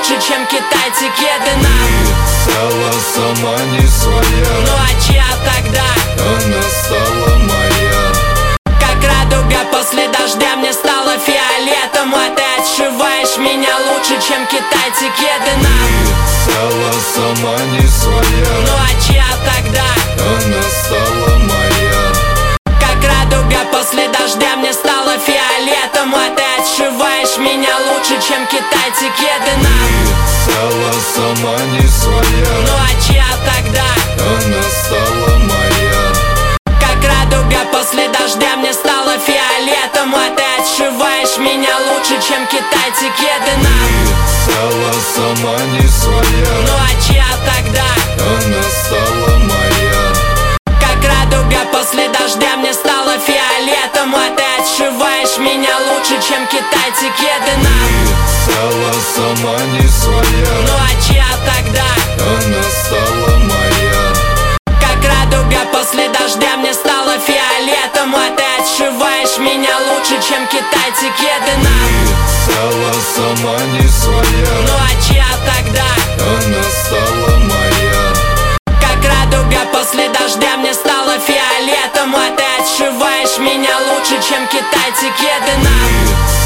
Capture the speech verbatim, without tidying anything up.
лучше, чем китайцы кеды нам. Стала сама не своя. Ну а чья тогда? Она стала моя. Как радуга после дождя мне стала фиолетом, а ты отшиваешь меня лучше, чем китайцы кеды нам. Стала сама не своя. Ну а чья тогда? Она стала моя. Как радуга после дождя мне стала фиолетом, а ты отшиваешь меня лучше, чем китайцы кеды нам. Стала сама не своя. Ну а чья тогда? Она стала моя. Как радуга после дождя мне стала фиолетом, а ты отшиваешь меня лучше, чем китайцы кеды нам. Стала сама не своя. Ну а чья тогда? Она стала моя. Как радуга после дождя мне стала фиолетом, а ты отшиваешь меня лучше, чем китайцы кеды нам. Стала сама не своя. Ну а чья тогда? Она стала моя. Как радуга после дождя мне стала фиолетом, а ты отшиваешь меня лучше, чем китайцы кеды нам. Стала сама не своя. Ну а чья тогда? Она стала моя. Как радуга после дождя мне стала фиолетом, а ты отшиваешь меня лучше, чем китайцы кеды нам.